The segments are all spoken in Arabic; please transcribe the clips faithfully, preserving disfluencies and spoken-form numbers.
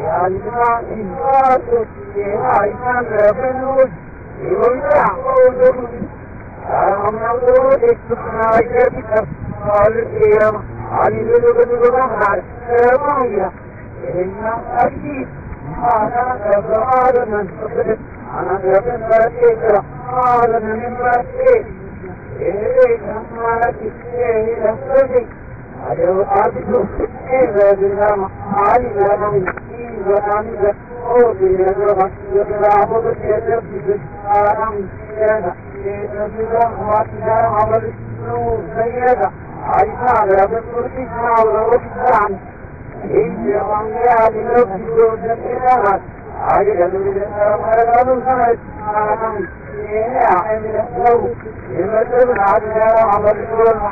أجمع إنفاس عيشا بالوجه ويعقود أهم نقول إسمنا جبك قال القيامة علي بلغة الرحمن سمايا إن أكيد أنا كبار من قبل أنا كبار كبر قال من بكير إيه نمالك إيه نفسي أجل أبدو إيه بلما علي لنا وأنا أودي لنا يقرأ بكتير بسارم سيدا سيدا واتدا عمل نور سيدا عيشان رب الكرسي ولوكسان إني أميا لنفسه جسدنا عجل من الأمر سنة عالم إيه من السلو يمثل عجل عمل نور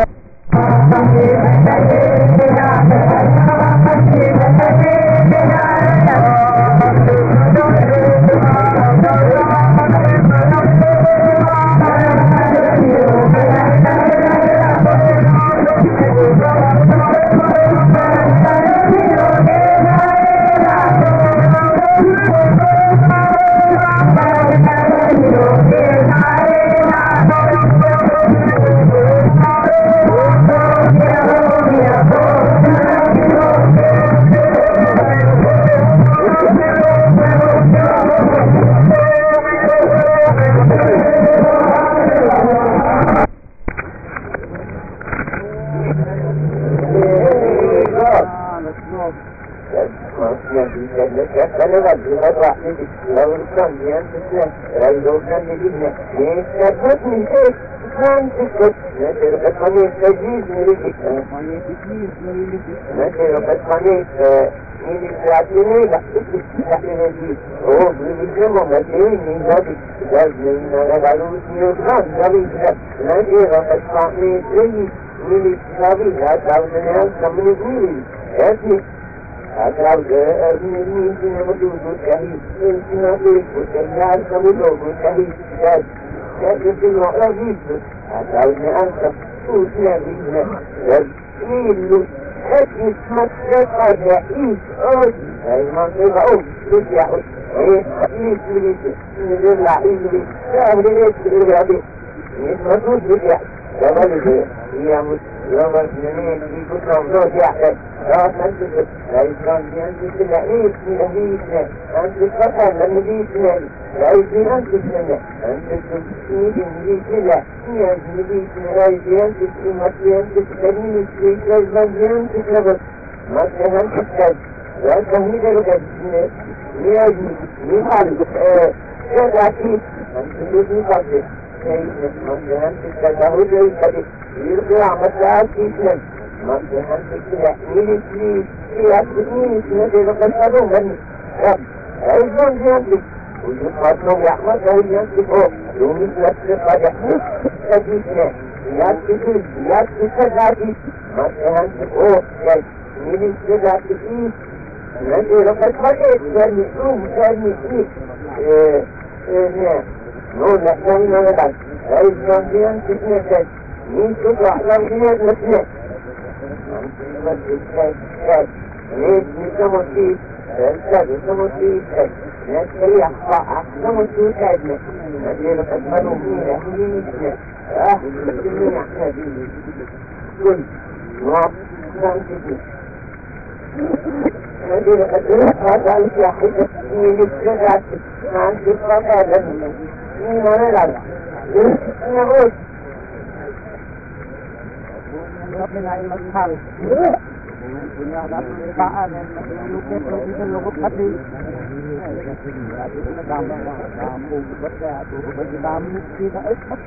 Atrás de mim, cinema do carrinho, cinema do carrinho, como logo carrinho, é que tem uma vida, atrás de anta, tudo é vida, é filho, é que mas é para isso, hoje, aí manteve o tudo é é isso, isso, lá isso, é o direito de abrir, isso tudo é, é valeu, e a música nem que não não já لا تنتظر لا يمكن أن تستمعين من أهليتنا أن تتفتح من أهليتنا لا يمكن أن تستمع أن تستمعين من أهليتنا من أهليتنا لا يمكن أن تستمع أن تستمعين من أهليتنا أن تستمع ما تهم تستمع لا تهيد لك من أجل من أجل كذاتي أن تستمع قبل كيف ما تهم تستمع هو جيد يرجع مساعد تستمع ما تهم تستمع من أجل يأتيني سنة لقصده من رب أيضا جانبك ويقاتلوا يحمد وينسفوا يومي نفسه قد يحمد تجيسنا يأتيني يأتي ما تهم تستمع من أجل nanti lepas balik dari itu dari ini eh eh no nak yang mana dah dari yang kita dah ni juga yang dia mesti nanti mesti saya ni kita mesti saya kita mesti nanti apa apa mesti saya nanti lepas balik ni ni ah ini nak pun mau nanti الذي هذا الواحد من الجزات عن جسم هذا من هذا نقول ربنا المسحر punya ada perusahaan yang mungkin kita lupa tadi kamu kamu bekerja tu bagi kamu kita ekspor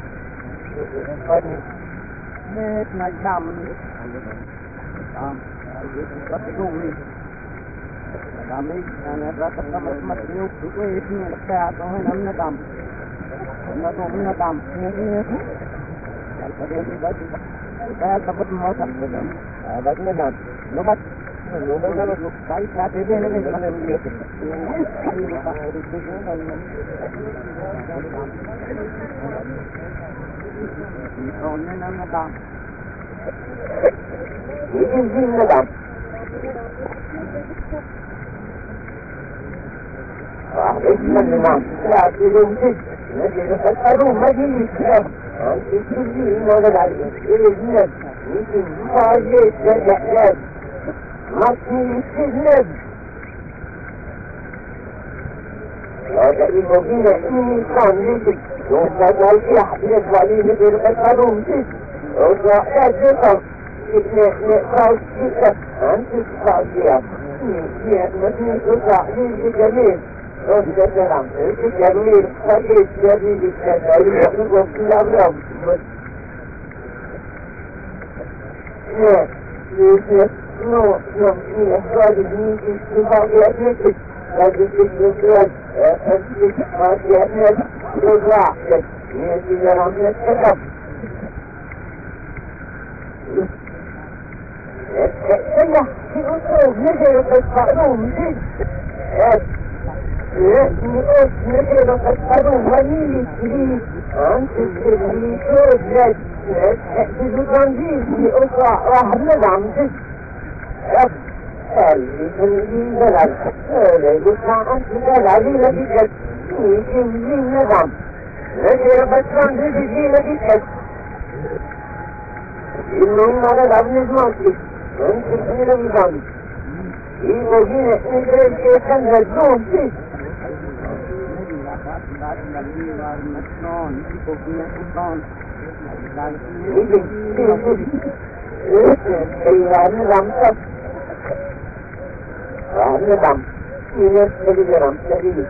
net naik dam dam betul ni kami yang ada tempat tempat itu itu ini lepas atau namanya dam namanya dam ini kalau kita kita dapat mau sampai dam bagainya dam lepas lepas kalau baik saat ini ini mana dia ini lepas hari itu kan ini namanya dam ini namanya dam وأحبتنا نعم لا تلوم تد نجد فتحروا مجيء السلام أنت تجي نولد عليك إذنب يمكن فاجئ تجحلاب ما تني تذنب هذا إبوهينا إني كان لك وفتال في أحبت والي نجد فتحروا مجيء وصاحات ذكر نقاط كيف أنت تفاجئ نيات مثل تصاحي جميل وانت سلام جميل فاجئ جميل التدريب وقف الأمر لا يوسف نو نو في أفراد الدين تفاجئ نفسك لكن تفاجئ أنت تفاجئ نفسك وضع يأتي لهم نتكلم سيح في أسره نجل تتفعلون جد نقص نجل تتفعلون وليلي كريم أنت تسري شوز لك تحجزوا تنجيز في أسرة راح ندعم جد رب قلبي تنجيز دلال هذا يقول أنت دلال لي لك يمكن لي ندعم نجل بسران جد لي لك إنهم على الأبن الماضي أنت تحمل النظام يبغين إنجل كيفاً للزوم فيه يجب أيها النظام صف النظام ينس تجرم تجرم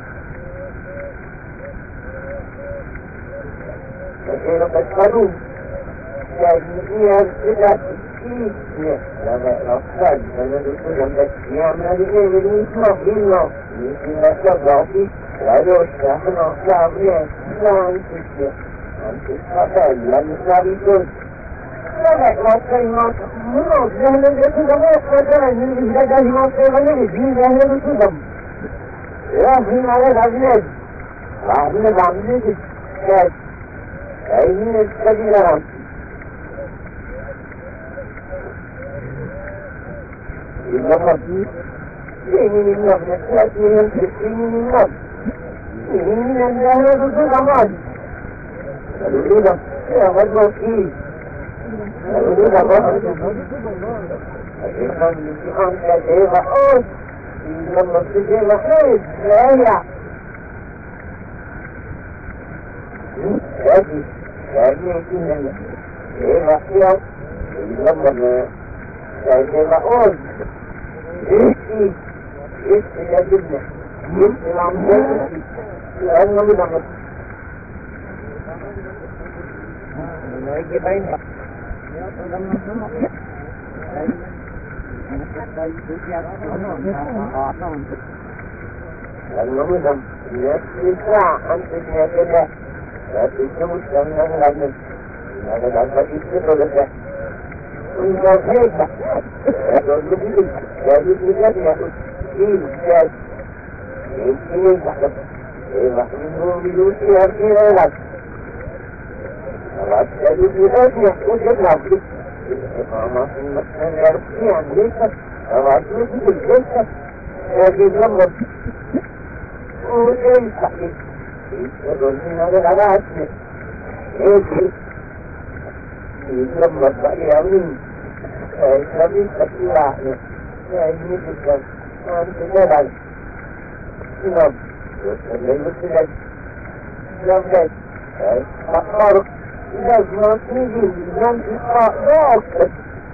فكيف تتفضون تجميع الصفات فيه لما الأفضل فندرسوا جنبك يعمل لإيه بالمسمى بالله يمكن لا تضع فيه لألوش تحنا صعبين لا أنتك أنتك فضل لا نصابي كل لا لا كلمات منوز لهنا الجسد دموك فترة من إجداد ما سيغنى الدين لهنا الجسد راهين على الأبناد وعبنا بعملك كاد أيهين السبيل رام النظر فيه من النظر يأتي من فيه من النظر فيه من النهر رسول أمان الوجود يا غدو فيه الوجود أمان الإنسان الامتحان كالشيء محوز لما الشيء محوز لا يع يأتي يأتي فيه الشيء محوز لما الشيء محوز يسي يسي يا جبنة يسي العمدان لأنه مدمر لأنه مدمر يسي الساعة أنت تنهي الله لا تسموش لأنه العمدان هذا العمدان يسر لك وإذا كيف يقول لك هذه الكتابة كيف كاد يمكن يتحدث يمكن بدوسي أركين أولاد الله تجد الكتابة يحكون جدنا بك الإقامة في المكان يرسي عن ليسك الله تجد الجلسة هذه الرمض وكيف تحدث يقول من هذا العلاج يجب يترمض بأي أمين فإسلامي تكيرا يعني تكيرا وأنت جلال نعم اللي يمثلك نعم لك أخبارك لازم تنجي لازم تقرأ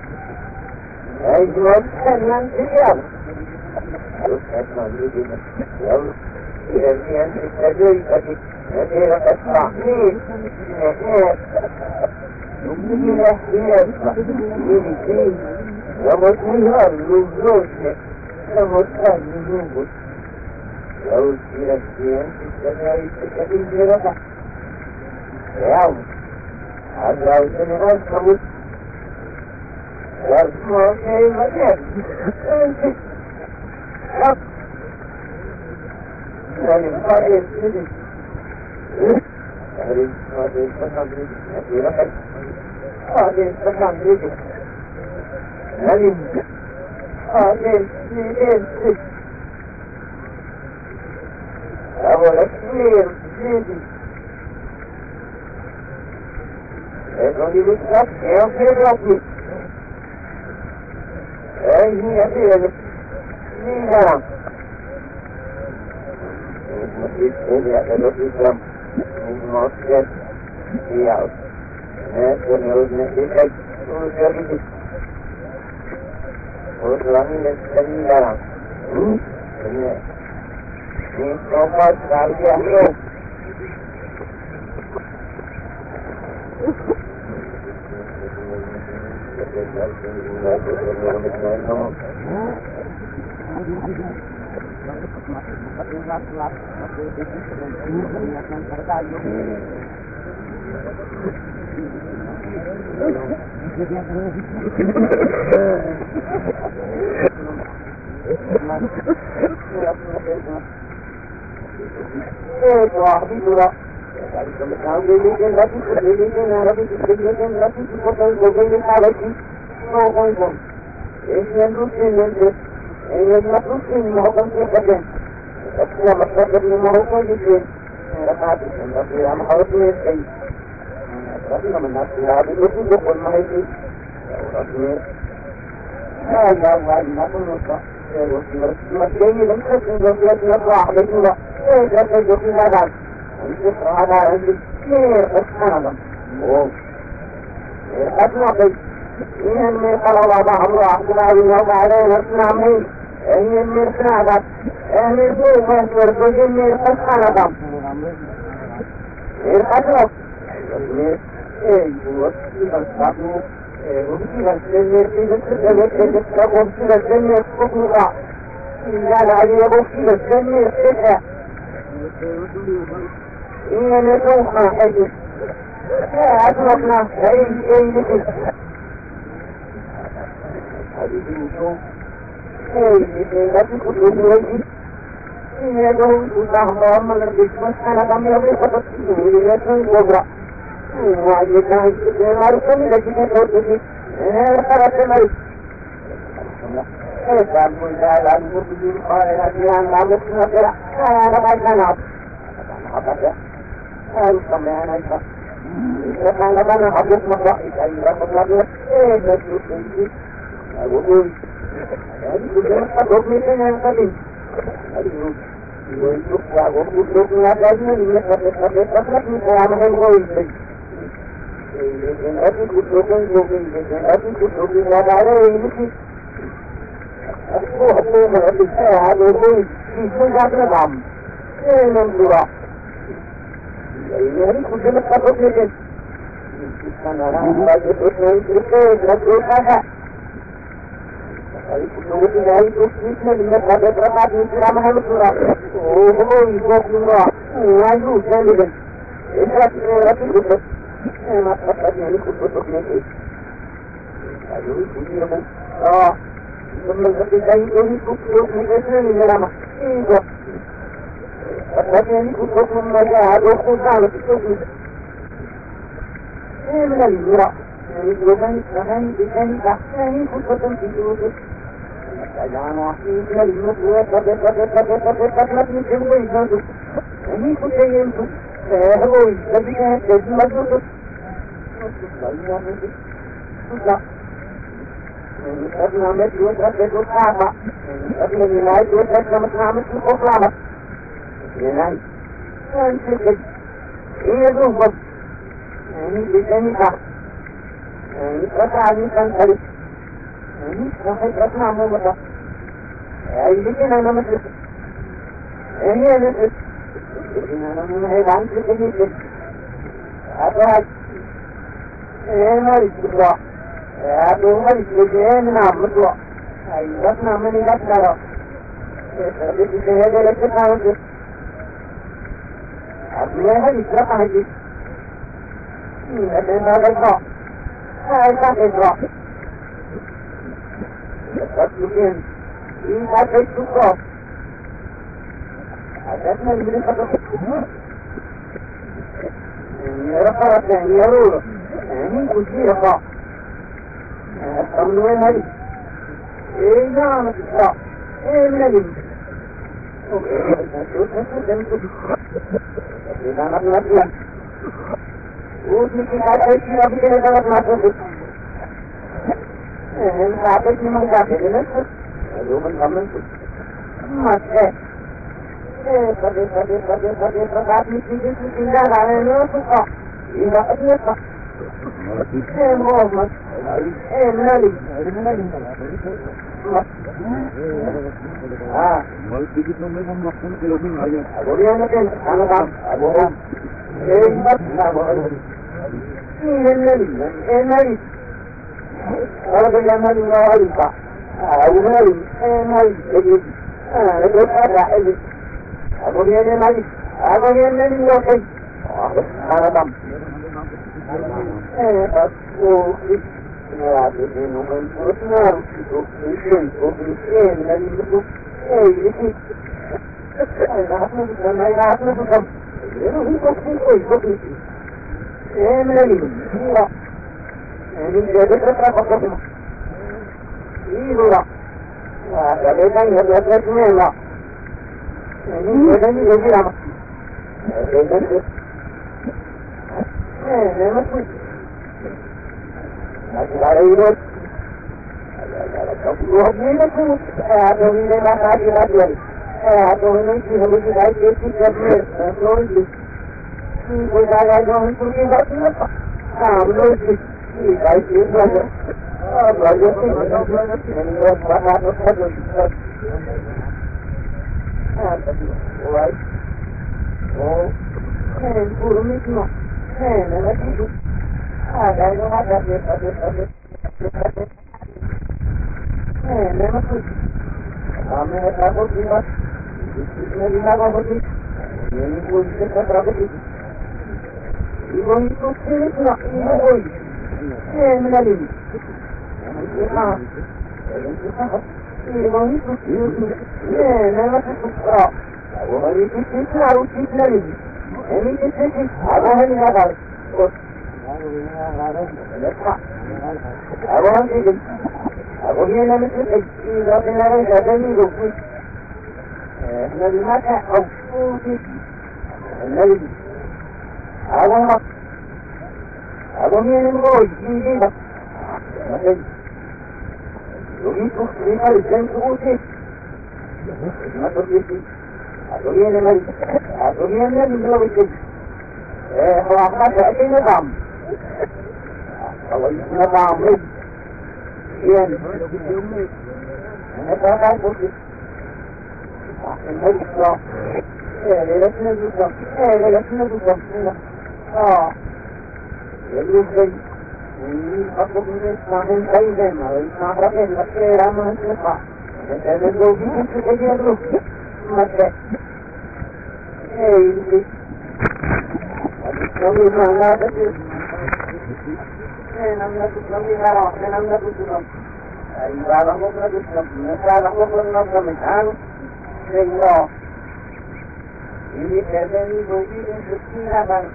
لازم تنجي تجاب يسعدنا بيدنا يلا إذا أنت تجربتك نتيرك التعميل نهاية يمكن احتياج يمكن ومسيها اللزوج ومسيها اللزوج لو سيرت بيان تستمعي تكتب جربة يوم هذا وسنغان خمس يسمع شيء مكان انت رب يعني بقى يسجد يعني بقى يسجد يسجد هذه السكان بيجي هذه هذه هذه ahora quiero, quiero. Eso digo, eu quero aqui. É minha filha. Minha. Ele é a notícia. Mostra. E ao. É, quando eu necessito, eu quero. O Swami está ligado. Hum? Então pode estar aqui. Ah, mau sedikit memang makan kelopin aja. Abu dia nak kan, anak am, abu am. Eh, mat, nak boleh. Ini nari, eh nari. Kalau dia nari nari pak, ah, abu nari, eh nari, jadi, ah, itu ada, ini. Abu dia nari, abu dia nari nari. Anak am. Eh, aku. Ya, ini nomor personal, itu mission, obligation, dan itu, eh, ini, eh, aku bukan, aku bukan, ini itu itu itu, eh, ini, iya, ini jadi terapa apa? Ini lah, wah, ada yang ada ada semua lah, ini ada ni jadi apa? Eh, jadi, eh, memang Ada ini, kalau ini tu, ada ini macam ada lagi. Ada ini sih harus kita isi kerja, kalau ini, ini dah ada yang tu kita apa? Ah, belum sih, kita isi kerja. Ah, belajar sih, ini dah banyak orang tu. Ah, tapi, why? Oh, eh, burung itu, eh, nanti tu. Ada yang ada ada ada ada. Eh, memang tu. Kami ada pun lima. Ini lima apa tu? Ini pun kita berapa tu? Ibu itu sini tu nak ibu boy. Eh, mana ni? Ah, ibu itu itu. Eh, memang tu. Ah, ibu itu itu harus itu lagi. Ini itu itu. Apa yang ada? Aku nanti tu, aku ni nanti tu, ini apa yang ada ni tu, nanti macam aku ni, nanti, aku nak, aku ni ni boy, ini dah, nanti, ini tu, ini kali jangan tu ni, macam ni, aku ni nanti, aku ni nanti belum itu, eh, kalau aku nak ada ni tam. Kalau itu nama Amri, iya, ini apa pun? Ini juga, eh, ini juga, eh, ini juga, ah, ini juga, ini apa pun semakin kaya deh, malah semakin lagi ramai siapa, ini juga itu saja tu, macam, eh, ini, kami mana ada tu. Namanya tu kami harap, namanya tu tu. Ibadah kita tu, ibadah kita tu macam sehingga ini terjadi begini sekian bang.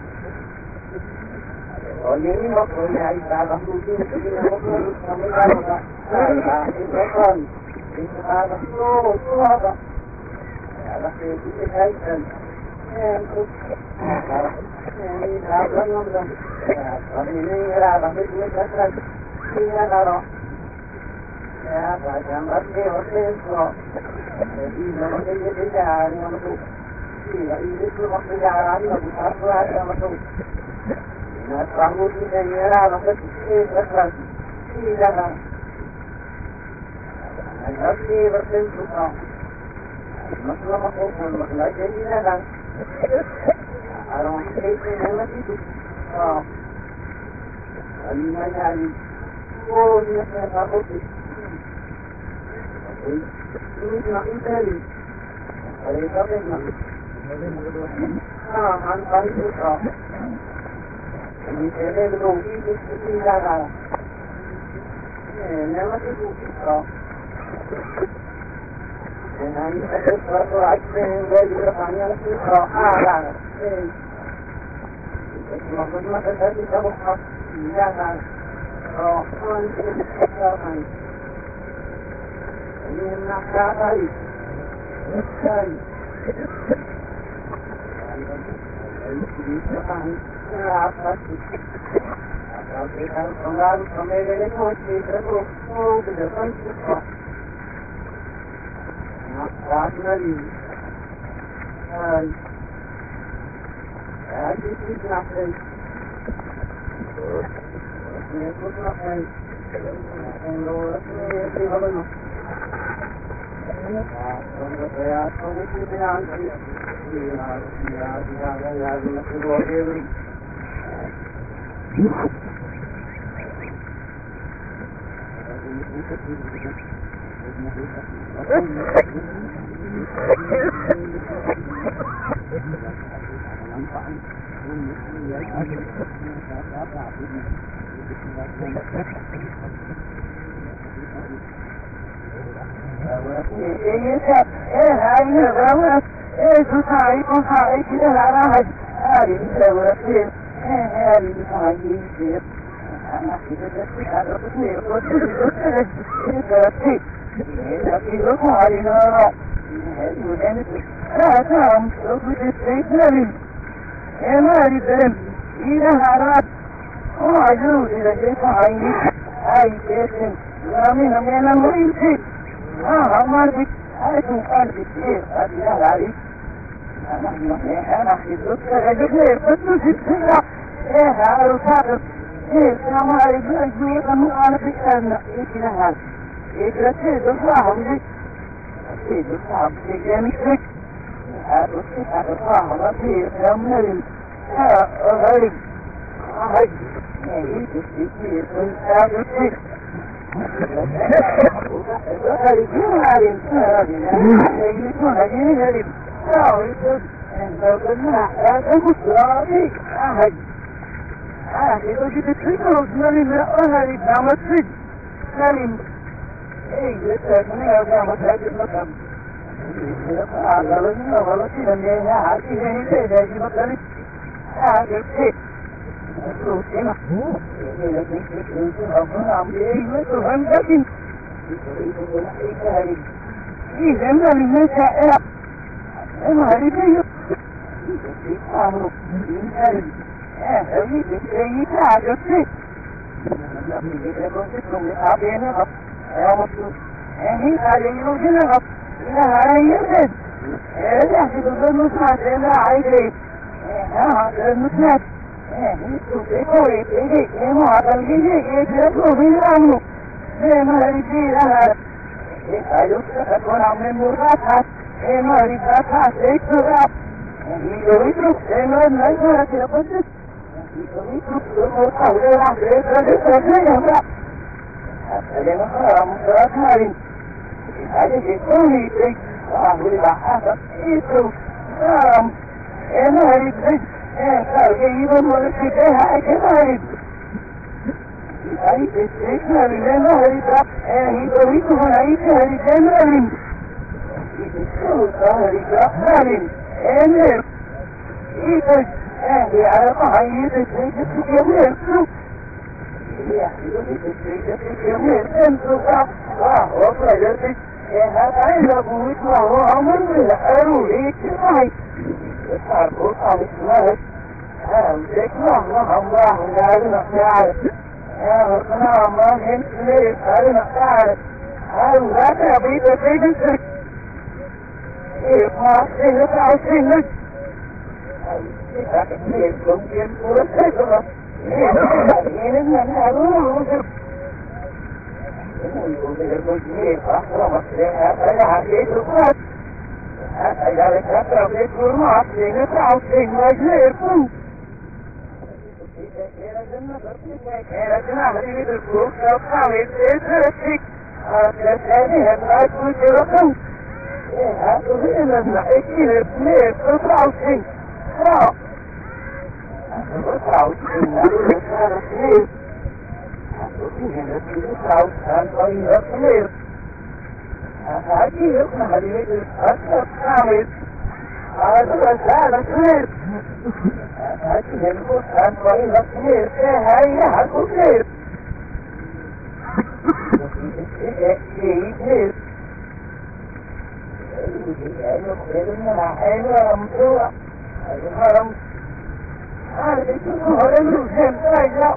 Oh ini maksudnya ibadah tu ini maksudnya kami harap. Ah, ini kan, ini ibadah tu tu apa? Ada sesuatu kaitan. Ini ini apa namanya? Ini adalah bentuk kesalahan. Ini adalah ya macam apa orang itu. Jadi namanya dia cari macam ini. Ini tu macam cari macam apa ada macam. Nah, kamu ini adalah bentuk kesalahan. Ini adalah nanti berbentuk masalah masalah masalah jadi adalah orang itu memang itu. Ah, ini mana ni? Oh, ni apa apa tu? Ini nak interi. Ada apa nak? Ah, hantar itu ah. Ini saya belum itu sudah ada. Eh, nama itu ah. Dan ini saya suatu action dari berpanjang itu ah ada. Eh. Maksudnya tadi kamu harus jangan rohan rohan ini nak kali يخرجنا حين رمضوا الهرم هذه الهرم الهرم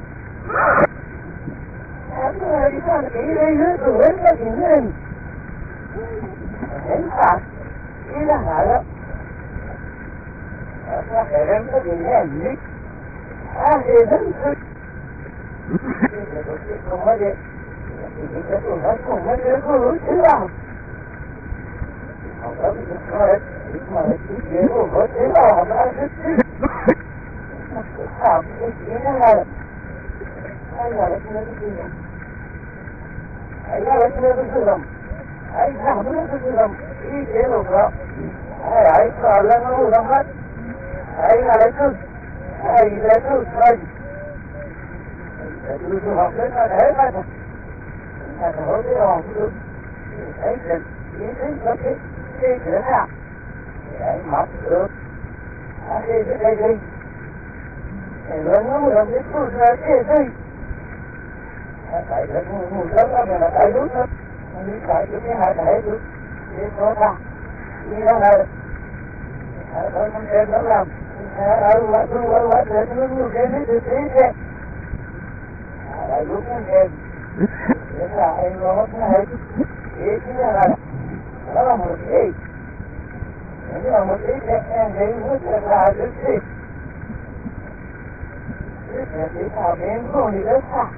هذا كان إليه دول الجنين ينفع إلى هذا هذا هرم الجنين هذا هرم Hãy subscribe cho kênh Ghiền Mì Gõ để không bỏ lỡ những Ini là một ý đẹp em thấy rất là rất thích. Rất là thích thảo mến không thì rất xa.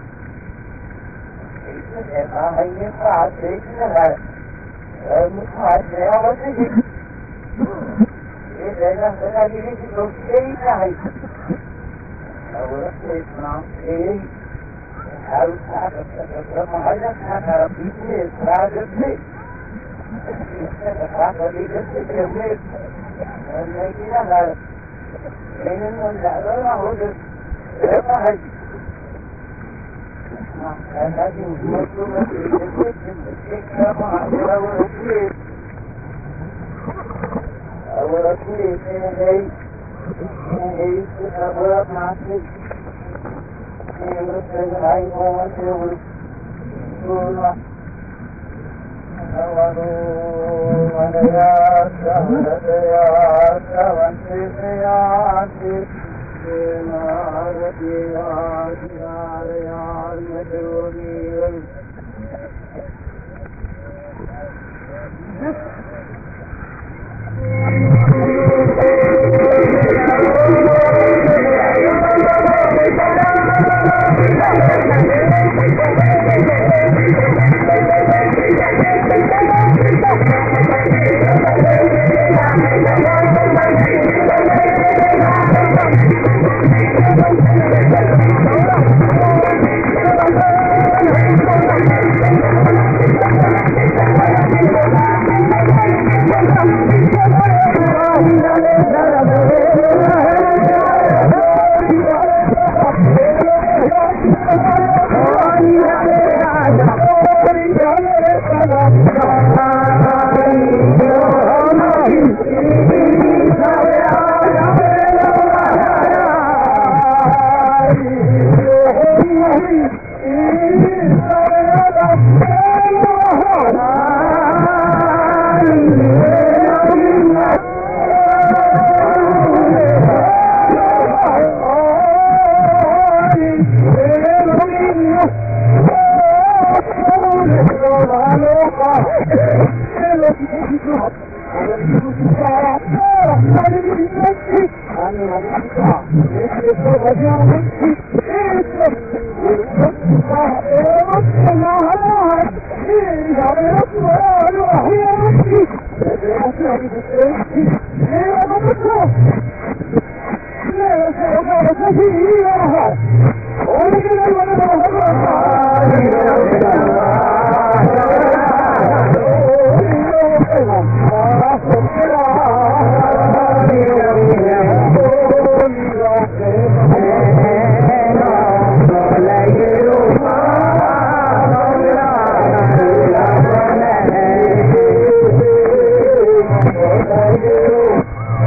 Ý rất đẹp mà mình như phá thích là ở mức hoạt dẻo nó thích. Ý đấy là sẽ là đi đi tục ý này. Đâu rất thích mà ý. Harus ada sesuatu yang harus diperhatikan. Apa dia sebenarnya? Ini kita dah ini tidak lah udah apa lagi? Nah, tadi waktu masih kita mahu awal kulit, awal kulit ini ini kita buat masih ini sebagai awal kulit, kulit. Awaru manaya sahadataya savantisayati Simaratiyatirayarmaduriyam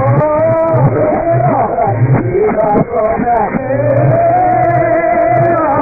Oh,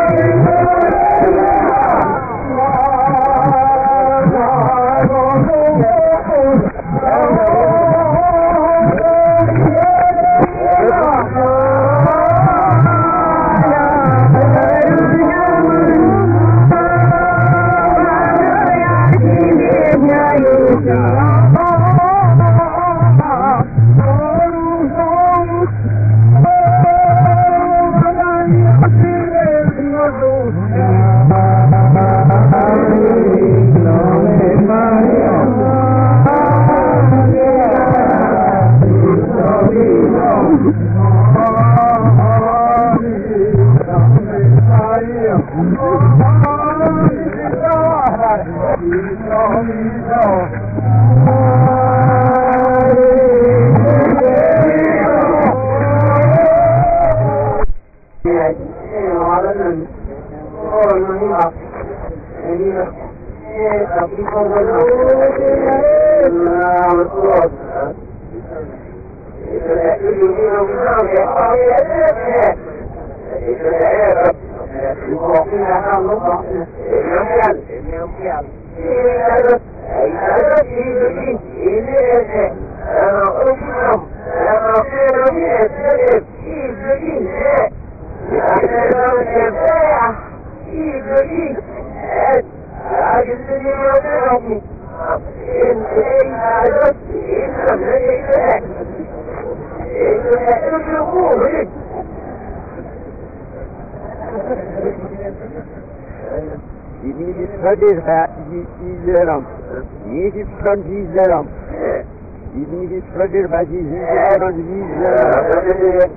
Gizlerim. Yedini bir sıradır belki yüzüncü gizlerim.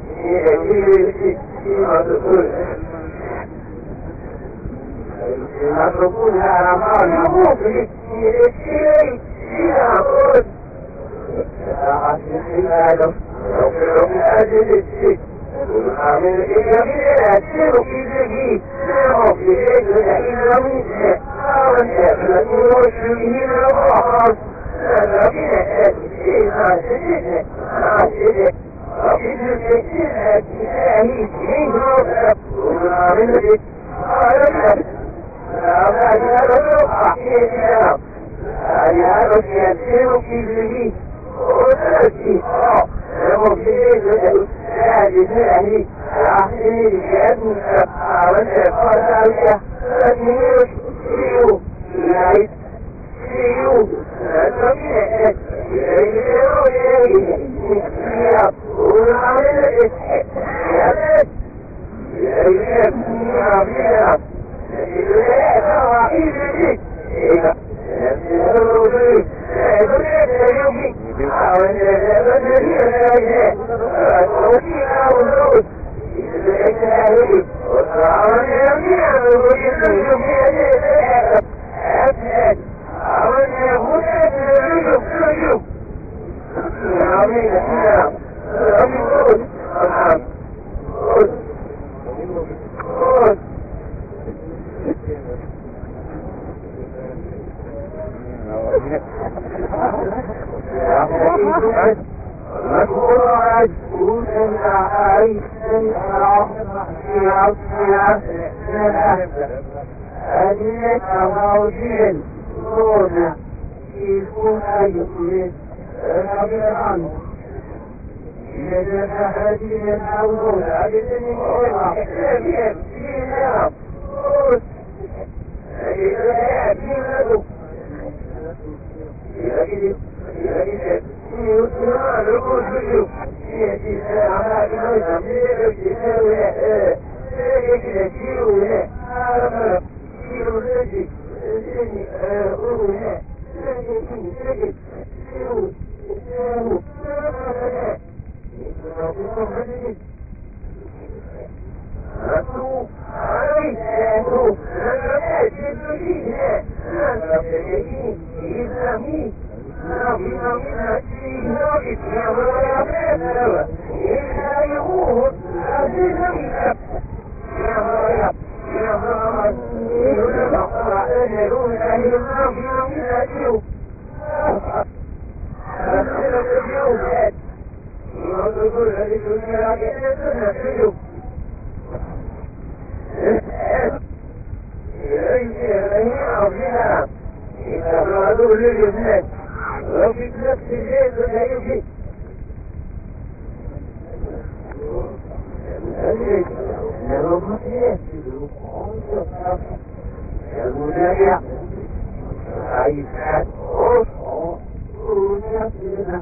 يقول لي ابنك وفي نفس البيت ولا يجي لو ما يسلو يقول لي عيسى ونفسنا